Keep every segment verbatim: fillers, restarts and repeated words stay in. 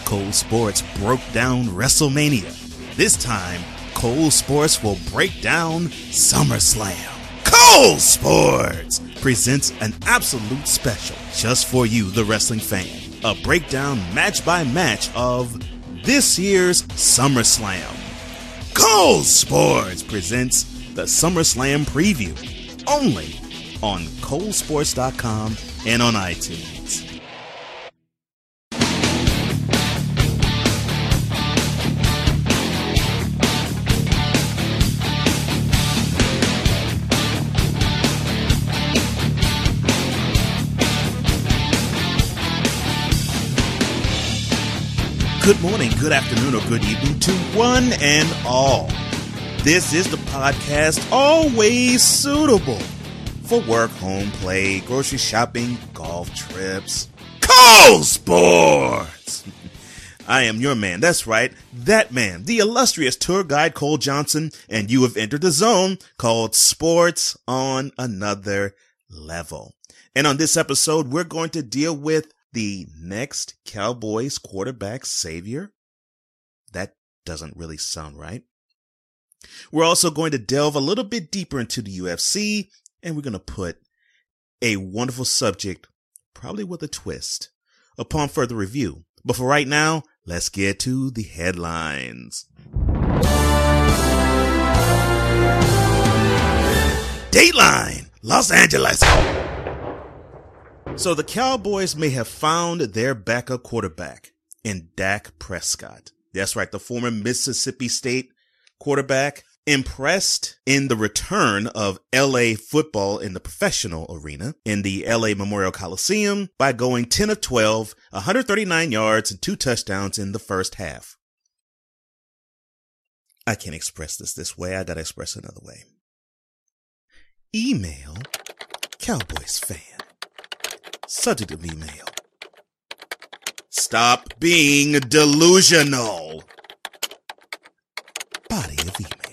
Cole Sports broke down WrestleMania. This time, Cole Sports will break down SummerSlam. Cole Sports presents an absolute special just for you, the wrestling fan. A breakdown match by match of this year's SummerSlam. Cole Sports presents the SummerSlam preview only on Cole Sports dot com and on iTunes. Good morning, good afternoon, or good evening to one and all. This is the podcast always suitable for work, home play, grocery shopping, golf trips. Cole Sports! I am your man, that's right, that man, the illustrious tour guide Cole Johnson, and you have entered the zone called Sports on Another Level. And on this episode, we're going to deal with the next Cowboys quarterback savior? That doesn't really sound right. We're also going to delve a little bit deeper into the U F C, and we're going to put a wonderful subject, probably with a twist, upon further review. But for right now, let's get to the headlines. Dateline, Los Angeles. So the Cowboys may have found their backup quarterback in Dak Prescott. That's right, the former Mississippi State quarterback, impressed in the return of L A football in the professional arena in the L A Memorial Coliseum by going ten of twelve, one hundred thirty-nine yards and two touchdowns in the first half. I can't express this this way. I gotta express it another way. Email Cowboys fan. Subject of email. Stop being delusional. Body of email.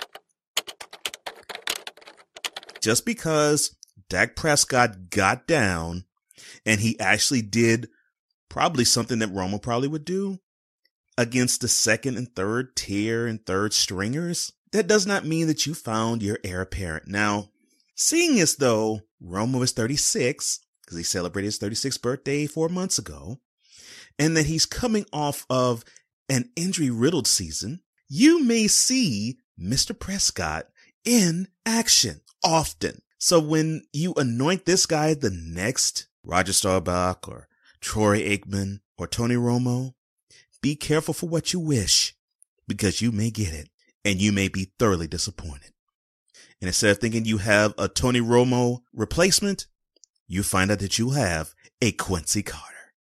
Just because Dak Prescott got down and he actually did probably something that Romo probably would do against the second and third tier and third stringers, that does not mean that you found your heir apparent. Now, seeing as though Romo is thirty-six, because he celebrated his thirty-sixth birthday four months ago, and that he's coming off of an injury-riddled season, you may see Mister Prescott in action often. So when you anoint this guy the next Roger Staubach or Troy Aikman or Tony Romo, be careful for what you wish, because you may get it, and you may be thoroughly disappointed. And instead of thinking you have a Tony Romo replacement, you find out that you have a Quincy Carter.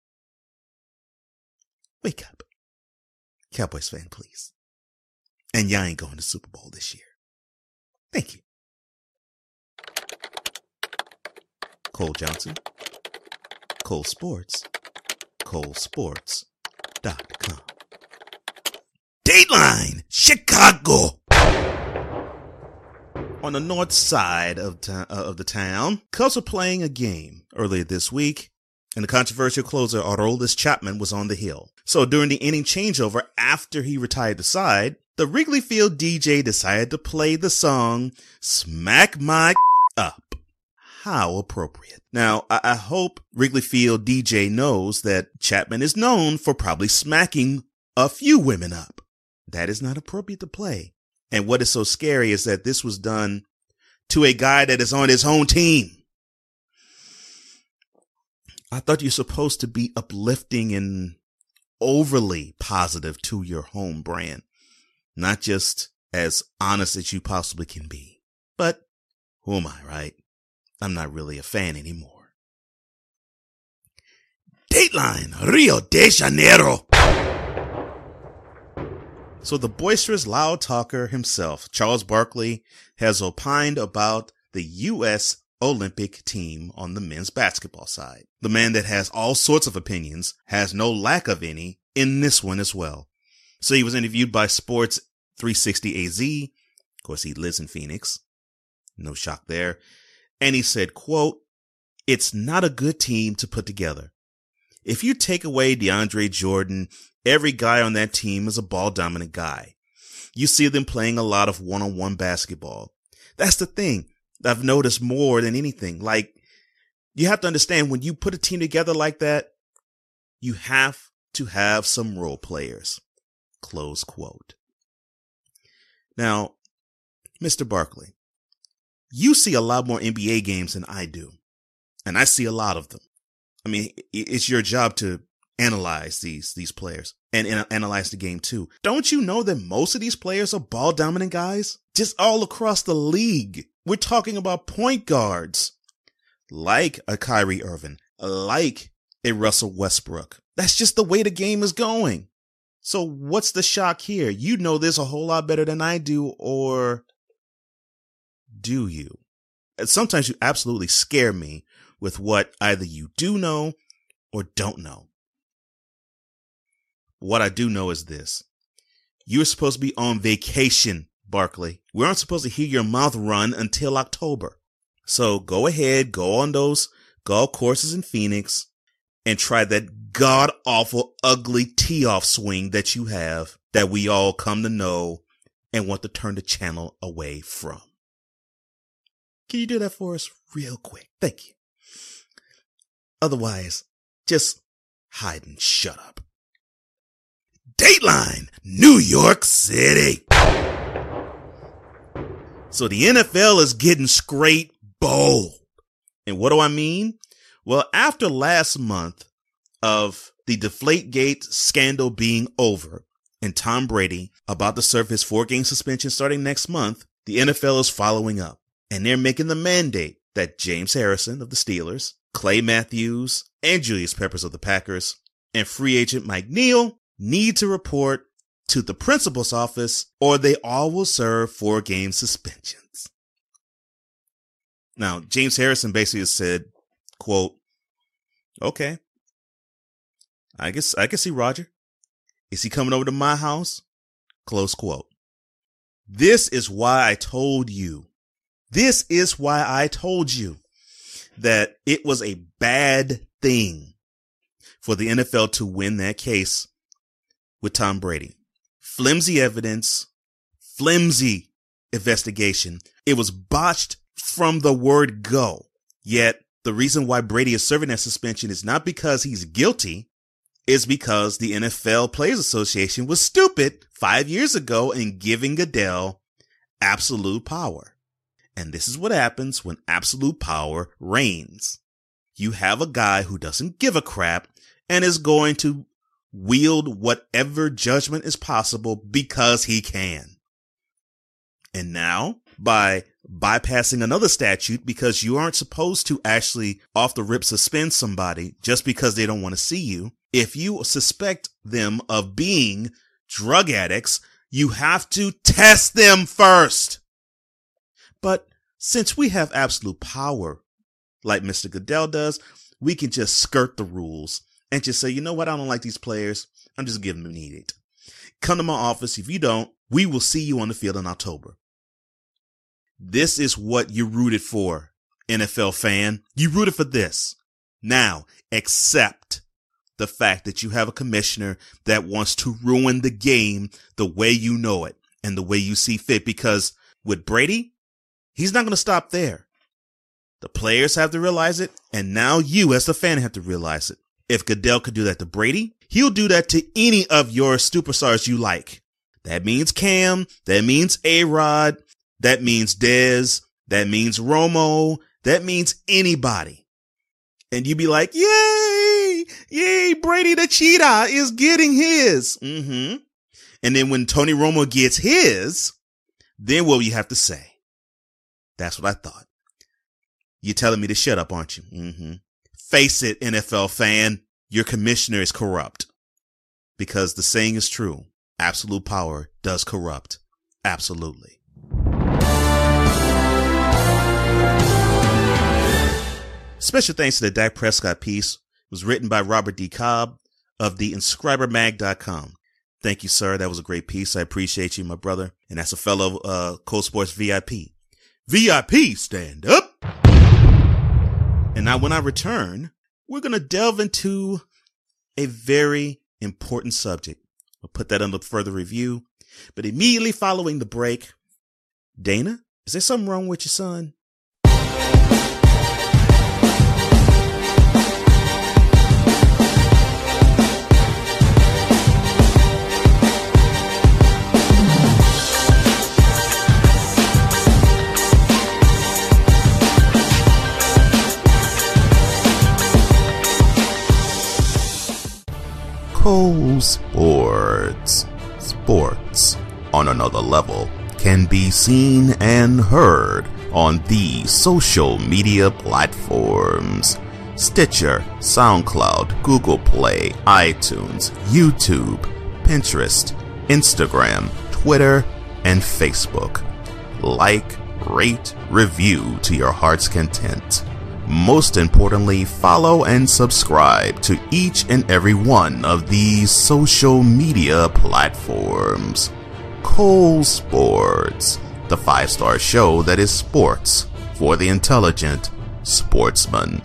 Wake up. Cowboys fan, please. And y'all ain't going to Super Bowl this year. Thank you. Cole Johnson. Cole Sports. Cole Sports dot com. Dateline, Chicago. On the north side of, to- uh, of the town, Cubs were playing a game earlier this week, and the controversial closer Aroldis Chapman was on the hill. So during the inning changeover, after he retired the side, the Wrigley Field D J decided to play the song Smack My Up. How appropriate. Now, I, I hope Wrigley Field D J knows that Chapman is known for probably smacking a few women up. That is not appropriate to play. And what is so scary is that this was done to a guy that is on his own team. I thought you're supposed to be uplifting and overly positive to your home brand, not just as honest as you possibly can be. But who am I, right? I'm not really a fan anymore. Dateline, Rio de Janeiro. So the boisterous loud talker himself, Charles Barkley, has opined about the U S Olympic team on the men's basketball side. The man that has all sorts of opinions has no lack of any in this one as well. So he was interviewed by Sports three sixty A Z. Of course, he lives in Phoenix. No shock there. And he said, quote, "It's not a good team to put together. If you take away DeAndre Jordan Every guy on that team is a ball dominant guy. You see them playing a lot of one-on-one basketball. That's the thing I've noticed more than anything. Like, you have to understand, when you put a team together like that, you have to have some role players. Close quote. Now, Mister Barkley, you see a lot more N B A games than I do, and I see a lot of them. I mean, it's your job to analyze these these players and, and analyze the game too. Don't you know that most of these players are ball dominant guys? Just all across the league. We're talking about point guards like a Kyrie Irving, like a Russell Westbrook. That's just the way the game is going. So what's the shock here? You know this a whole lot better than I do, or do you? And sometimes you absolutely scare me with what either you do know or don't know. What I do know is this. You're supposed to be on vacation, Barkley. We aren't supposed to hear your mouth run until October. So go ahead, go on those golf courses in Phoenix and try that god-awful, ugly tee-off swing that you have that we all come to know and want to turn the channel away from. Can you do that for us real quick? Thank you. Otherwise, just hide and shut up. Dateline, New York City. So the N F L is getting straight bold. And what do I mean? Well, after last month of the Deflategate scandal being over and Tom Brady about to serve his four-game suspension starting next month, the N F L is following up. And they're making the mandate that James Harrison of the Steelers, Clay Matthews, and Julius Peppers of the Packers, and free agent Mike Neal need to report to the principal's office, or they all will serve four-game suspensions. Now, James Harrison basically said, quote, okay, I guess I can see Roger. Is he coming over to my house? Close quote. This is why I told you. This is why I told you that it was a bad thing for the N F L to win that case with Tom Brady. Flimsy evidence, flimsy investigation. It was botched from the word go. Yet the reason why Brady is serving that suspension is not because he's guilty. It's because the N F L Players Association was stupid five years ago in giving Goodell absolute power. And this is what happens when absolute power reigns. You have a guy who doesn't give a crap and is going to wield whatever judgment is possible because he can. And now, by bypassing another statute, because you aren't supposed to actually off the rip suspend somebody just because they don't want to see you, if you suspect them of being drug addicts, you have to test them first. But since we have absolute power, like Mister Goodell does, we can just skirt the rules and just say, you know what? I don't like these players. I'm just giving them an edict. Come to my office. If you don't, we will see you on the field in October. This is what you rooted for, N F L fan. You rooted for this. Now, accept the fact that you have a commissioner that wants to ruin the game the way you know it and the way you see fit. Because with Brady, he's not going to stop there. The players have to realize it, and now you as the fan have to realize it. If Goodell could do that to Brady, he'll do that to any of your superstars you like. That means Cam. That means A-Rod. That means Dez. That means Romo. That means anybody. And you be like, yay, yay, Brady the cheetah is getting his. Mm-hmm. And then when Tony Romo gets his, then what will you have to say? That's what I thought. You're telling me to shut up, aren't you? Mm-hmm. Face it, N F L fan, your commissioner is corrupt. Because the saying is true. Absolute power does corrupt. Absolutely. Special thanks to the Dak Prescott piece. It was written by Robert D. Cobb of the inscriber mag dot com. Thank you, sir. That was a great piece. I appreciate you, my brother. And that's a fellow uh, Cold Sports V I P. V I P, stand up. And now when I return, we're going to delve into a very important subject. We'll put that under further review. But immediately following the break, Dana, is there something wrong with your son? Cole Sports. Sports on another level can be seen and heard on these social media platforms: Stitcher, SoundCloud, Google Play, iTunes, YouTube, Pinterest, Instagram, Twitter, and Facebook. Like, rate, review to your heart's content. Most importantly, follow and subscribe to each and every one of these social media platforms. Cole Sports, the five-star show that is sports for the intelligent sportsman.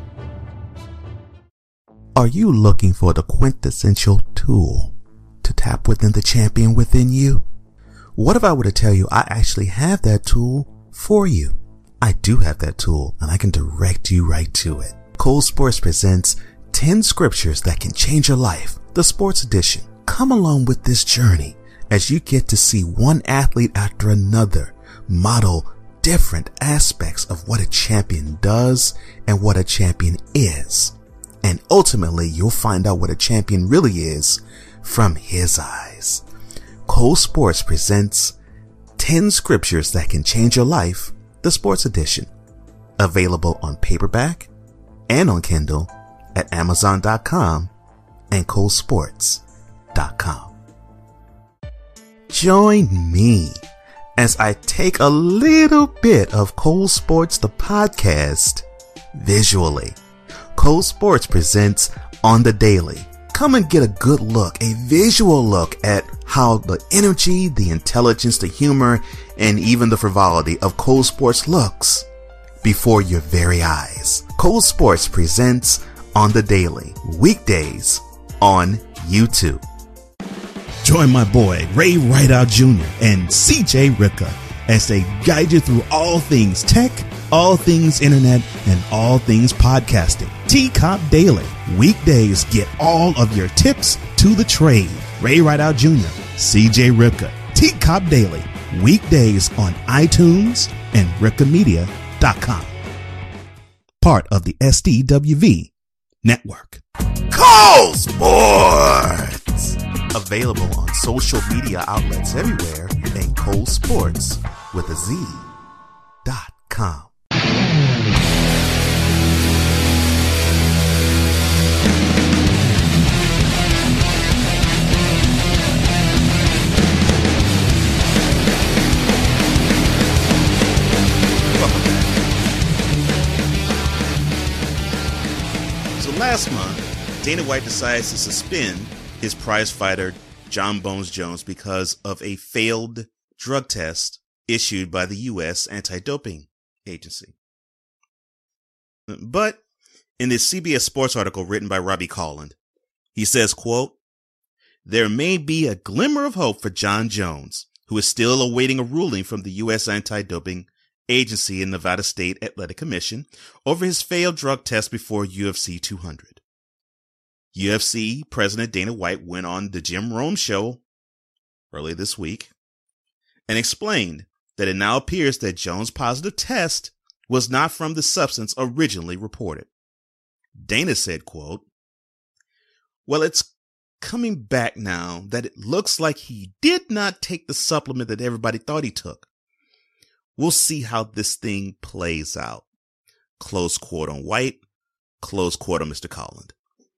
Are you looking for the quintessential tool to tap within the champion within you? What if I were to tell you I actually have that tool for you? I do have that tool, and I can direct you right to it. Cole Sports presents ten scriptures that can change your life, the sports edition. Come along with this journey as you get to see one athlete after another model different aspects of what a champion does and what a champion is. And ultimately, you'll find out what a champion really is from his eyes. Cole Sports presents ten scriptures that can change your life, the sports edition, available on paperback and on Kindle at amazon dot com and cole sports dot com. Join me as I take a little bit of Cole Sports the podcast visually. Cole Sports presents On the Daily. Come and get a good look, a visual look at how the energy, the intelligence, the humor, and even the frivolity of Cole Sports looks before your very eyes. Cole Sports presents On the Daily, weekdays on YouTube. Join my boy Ray Rideout Junior and C J Ripka as they guide you through all things tech, all things internet, and all things podcasting. T-Cop Daily. Weekdays, get all of your tips to the trade. Ray Rideout Junior, C J Ripka. T-Cop Daily. Weekdays on iTunes and ripka media dot com. Part of the S D W V Network. Cole Sports! Available on social media outlets everywhere and Cole Sports with a Z dot com. Last month, Dana White decides to suspend his prize fighter Jon Bones Jones because of a failed drug test issued by the U S Anti-Doping Agency. But in this C B S Sports article written by Robbie Colland, he says, quote, "There may be a glimmer of hope for Jon Jones, who is still awaiting a ruling from the U S Anti-Doping Agency and Nevada State Athletic Commission over his failed drug test before U F C two hundred. U F C President Dana White went on the Jim Rome show earlier this week and explained that it now appears that Jones' positive test was not from the substance originally reported. Dana said, quote, "Well, it's coming back now that it looks like he did not take the supplement that everybody thought he took. We'll see how this thing plays out." Close quote on White, close quote on Mister Colland.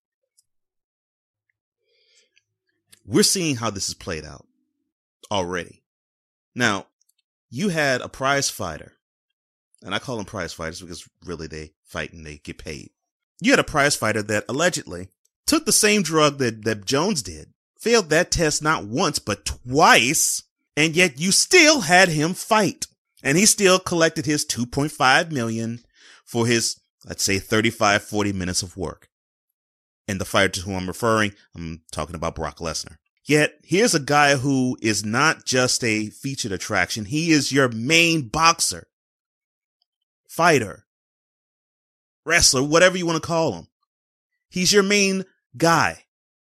We're seeing how this is played out already. Now, you had a prize fighter, and I call them prize fighters because really they fight and they get paid. You had a prize fighter that allegedly took the same drug that, that Jones did, failed that test not once but twice, and yet you still had him fight. And he still collected his two point five million dollars for his, let's say, thirty-five, forty minutes of work. And the fighter to whom I'm referring, I'm talking about Brock Lesnar. Yet, here's a guy who is not just a featured attraction. He is your main boxer, fighter, wrestler, whatever you want to call him. He's your main guy.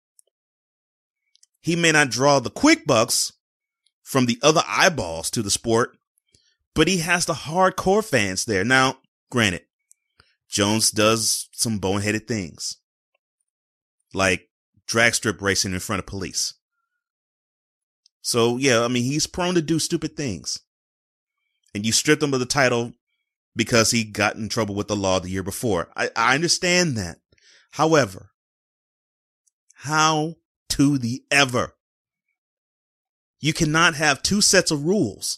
He may not draw the quick bucks from the other eyeballs to the sport, but he has the hardcore fans there. Now, granted, Jones does some boneheaded things, like drag strip racing in front of police. So, yeah, I mean, he's prone to do stupid things. And you stripped him of the title because he got in trouble with the law the year before. I, I understand that. However, how to the ever? You cannot have two sets of rules.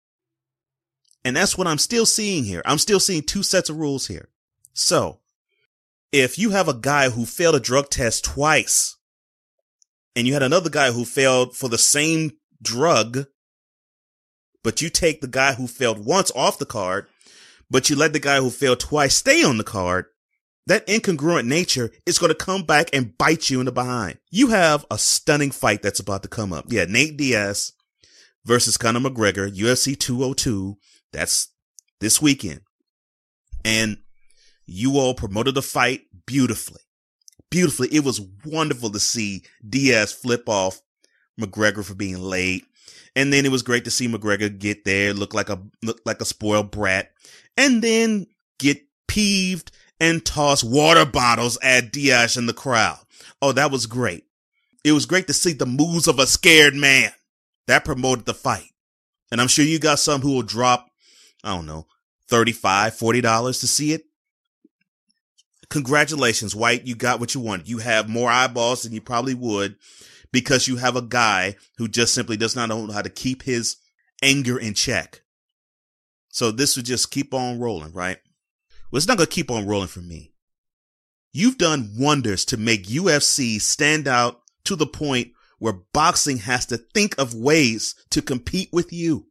And that's what I'm still seeing here. I'm still seeing two sets of rules here. So, if you have a guy who failed a drug test twice, and you had another guy who failed for the same drug, but you take the guy who failed once off the card, but you let the guy who failed twice stay on the card, that incongruent nature is going to come back and bite you in the behind. You have a stunning fight that's about to come up. Yeah, Nate Diaz versus Conor McGregor, U F C two oh two. That's this weekend. And you all promoted the fight beautifully. Beautifully. It was wonderful to see Diaz flip off McGregor for being late. And then it was great to see McGregor get there, look like a look like a spoiled brat, and then get peeved and toss water bottles at Diaz in the crowd. Oh, that was great. It was great to see the moves of a scared man. That promoted the fight. And I'm sure you got some who will drop, I don't know, thirty-five dollars, forty dollars to see it. Congratulations, White. You got what you wanted. You have more eyeballs than you probably would because you have a guy who just simply does not know how to keep his anger in check. So this would just keep on rolling, right? Well, it's not going to keep on rolling for me. You've done wonders to make U F C stand out to the point where boxing has to think of ways to compete with you.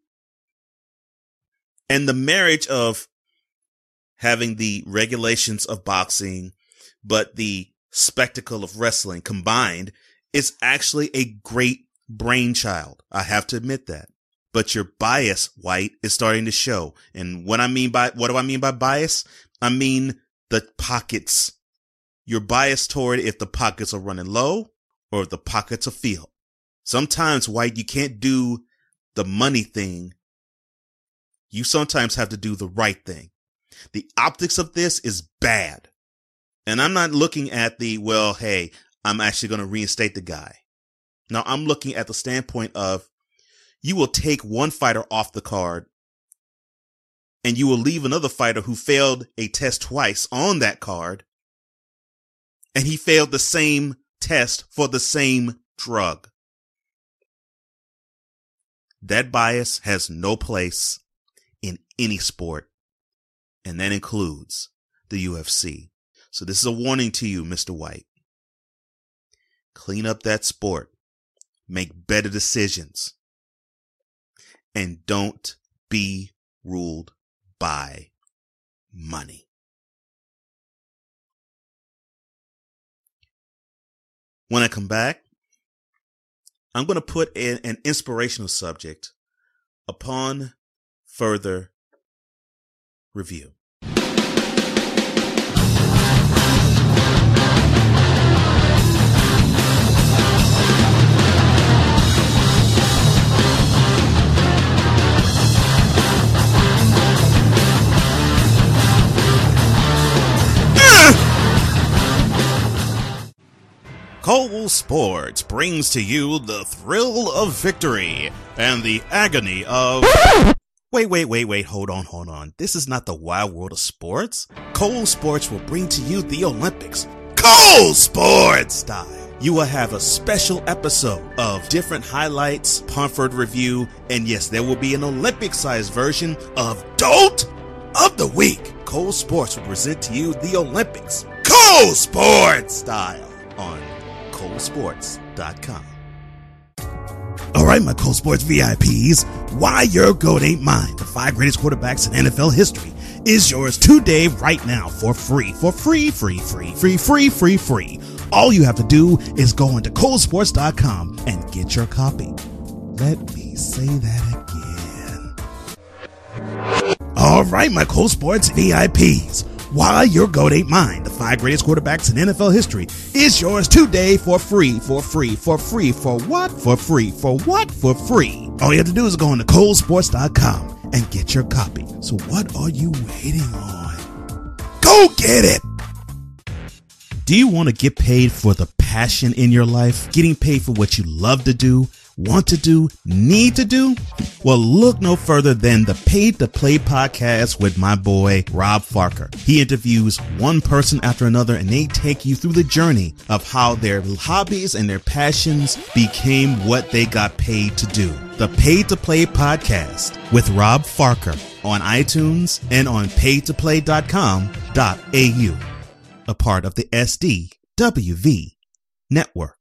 And the marriage of having the regulations of boxing, but the spectacle of wrestling combined is actually a great brainchild. I have to admit that. But your bias, White, is starting to show. And what I mean by, what do I mean by bias? I mean the pockets. You're biased toward if the pockets are running low or if the pockets are filled. Sometimes, White, you can't do the money thing. You sometimes have to do the right thing. The optics of this is bad. And I'm not looking at the, well, hey, I'm actually going to reinstate the guy. Now, I'm looking at the standpoint of you will take one fighter off the card and you will leave another fighter who failed a test twice on that card. And he failed the same test for the same drug. That bias has no place in any sport. And that includes the U F C. So this is a warning to you, Mister White. Clean up that sport. Make better decisions. And don't be ruled by money. When I come back, I'm going to put in an inspirational subject upon further review. Cole Sports brings to you the thrill of victory and the agony of... Wait, wait, wait, wait, hold on, hold on. This is not the wild world of sports. Cole Sports will bring to you the Olympics, Cole Sports style. You will have a special episode of different highlights, Pomford review, and yes, there will be an Olympic-sized version of Dolt of the Week. Cole Sports will present to you the Olympics, Cole Sports style on Cole Sports dot com. All right, my Cole Sports V I Ps, why your GOAT ain't mine. The five greatest quarterbacks in N F L history is yours today, right now, for free, for free, free, free, free, free, free, free. All you have to do is go into Cole Sports dot com and get your copy. Let me say that again. All right, my Cole Sports V I Ps. Why your GOAT ain't mine, the five greatest quarterbacks in N F L history, is yours today for free, for free, for free, for what? For free, for what? For free. All you have to do is go into Cole Sports dot com and get your copy. So what are you waiting on? Go get it! Do you want to get paid for the passion in your life? Getting paid for what you love to do, want to do, need to do? Well, look no further than the Paid to Play podcast with my boy, Rob Farker. He interviews one person after another, and they take you through the journey of how their hobbies and their passions became what they got paid to do. The Paid to Play podcast with Rob Farker on iTunes and on paid to play dot com dot a u. A part of the S D W V network.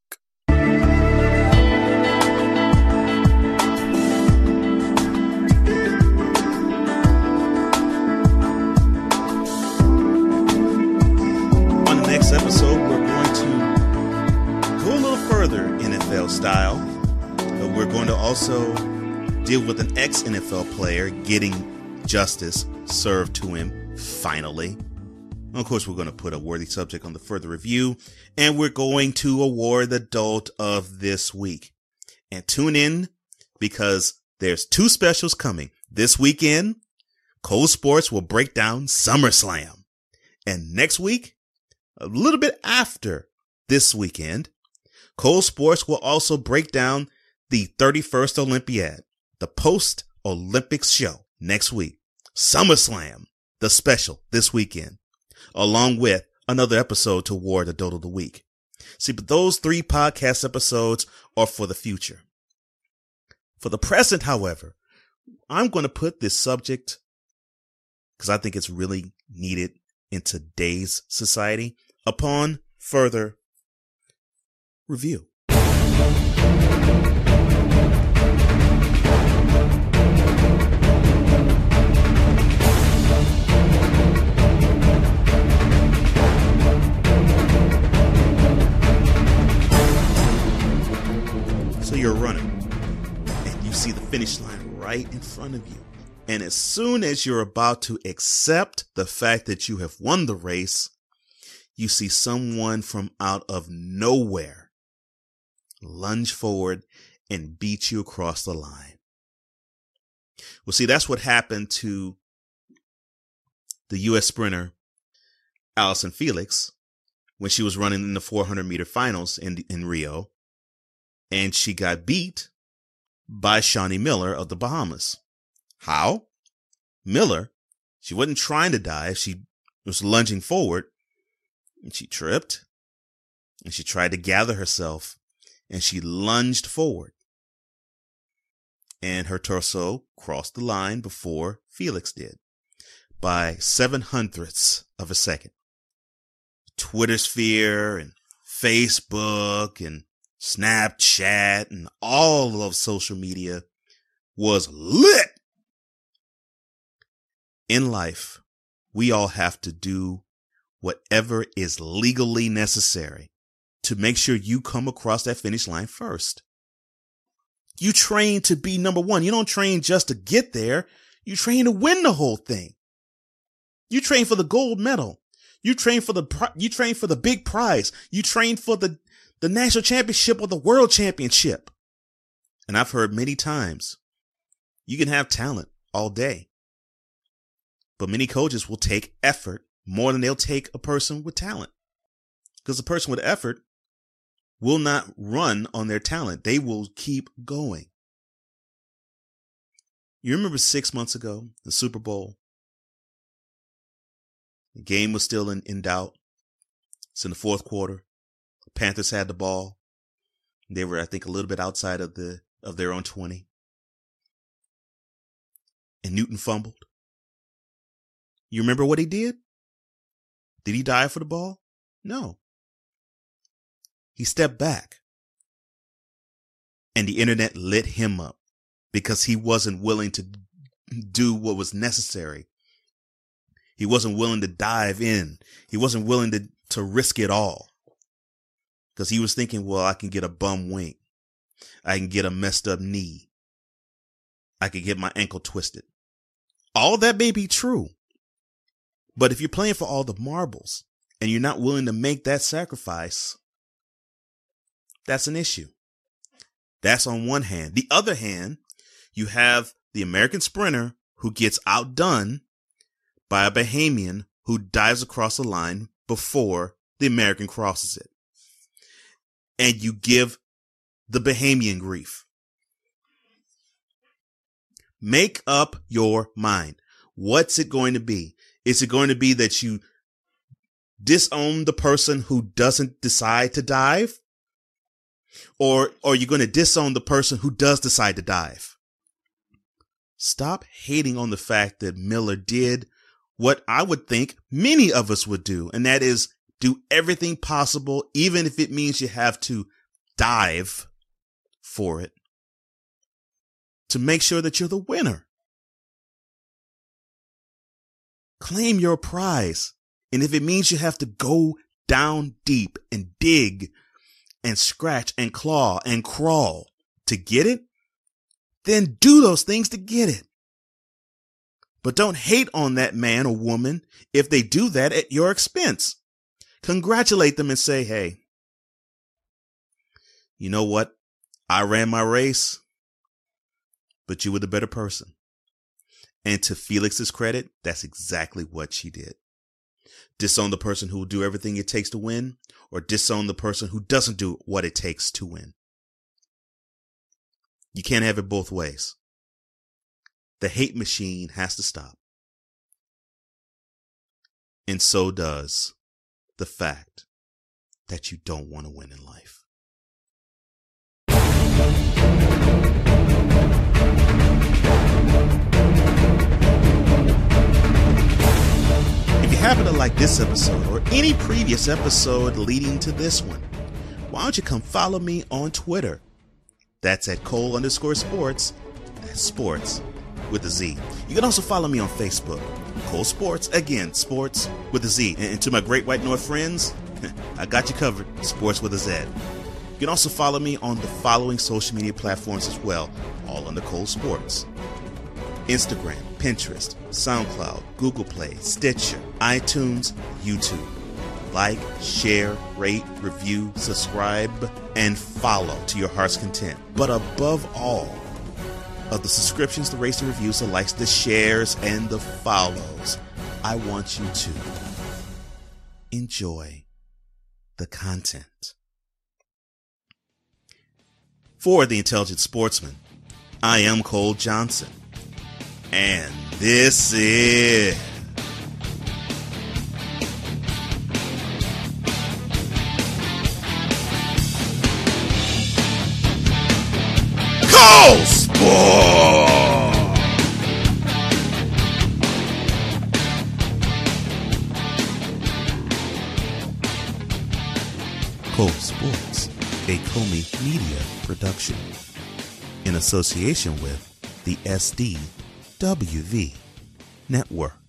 Next episode, we're going to go a little further N F L style. But we're going to also deal with an ex-N F L player getting justice served to him, finally. Of course, we're going to put a worthy subject on the further review, and we're going to award the adult of this week. And tune in, because there's two specials coming. This weekend, Cole Sports will break down SummerSlam. And next week, a little bit after this weekend, Cole Sports will also break down the thirty-first Olympiad, the post-Olympics show next week. SummerSlam, the special this weekend, along with another episode to award Adult of the Week. See, but those three podcast episodes are for the future. For the present, however, I'm going to put this subject, because I think it's really needed in today's society, upon further review. So you're running, and you see the finish line right in front of you. And as soon as you're about to accept the fact that you have won the race, you see someone from out of nowhere lunge forward and beat you across the line. Well, see, that's what happened to the U S sprinter Allyson Felix when she was running in the four hundred meter finals in, in Rio, and she got beat by Shawnee Miller of the Bahamas. How? Miller, she wasn't trying to dive. She was lunging forward, and she tripped, and she tried to gather herself, and she lunged forward. And her torso crossed the line before Felix did by seven hundredths of a second. Twitter sphere and Facebook and Snapchat and all of social media was lit. In life, we all have to do whatever is legally necessary to make sure you come across that finish line first. You train to be number one. You don't train just to get there. You train to win the whole thing. You train for the gold medal. You train for the, you train for the big prize. You train for the, the national championship or the world championship. And I've heard many times, you can have talent all day, but many coaches will take effort more than they'll take a person with talent, because a person with effort will not run on their talent. They will keep going. You remember six months ago, the Super Bowl? The game was still in, in doubt. It's in the fourth quarter. The Panthers had the ball. They were, I think, a little bit outside of the of their own twenty. And Newton fumbled. You remember what he did? Did he dive for the ball? No. He stepped back. And the internet lit him up because he wasn't willing to do what was necessary He wasn't willing to dive in. He wasn't willing to, to risk it all. Because he was thinking, well, I can get a bum wing. I can get a messed up knee. I could get my ankle twisted. All that may be true. But if you're playing for all the marbles and you're not willing to make that sacrifice, that's an issue. That's on one hand. The other hand, you have the American sprinter who gets outdone by a Bahamian who dives across the line before the American crosses it. And you give the Bahamian grief. Make up your mind. What's it going to be? Is it going to be that you disown the person who doesn't decide to dive? Or, or are you going to disown the person who does decide to dive? Stop hating on the fact that Miller did what I would think many of us would do, and that is do everything possible, even if it means you have to dive for it, to make sure that you're the winner. Claim your prize. And if it means you have to go down deep and dig and scratch and claw and crawl to get it, then do those things to get it. But don't hate on that man or woman if they do that at your expense. Congratulate them and say, hey, you know what? I ran my race, but you were the better person. And to Felix's credit, that's exactly what she did. Disown the person who will do everything it takes to win, or disown the person who doesn't do what it takes to win. You can't have it both ways. The hate machine has to stop. And so does the fact that you don't want to win in life. If you happen to like this episode or any previous episode leading to this one, why don't you come follow me on Twitter? That's at Cole underscore sports. That's sports with a Z. You can also follow me on Facebook, Cole Sports, again, sports with a Z. And to my great white north friends, I got you covered, sports with a Z. You can also follow me on the following social media platforms as well, all under Cole Sports: Instagram, Pinterest, SoundCloud, Google Play, Stitcher, iTunes, YouTube. Like, share, rate, review, subscribe, and follow to your heart's content. But above all of the subscriptions, the rates, the reviews, the likes, the shares, and the follows, I want you to enjoy the content. For The Intelligent Sportsman, I am Cole Johnson, and this is Cole Sports! Cole Sports, a Comey Media production, in association with the S D W V Network.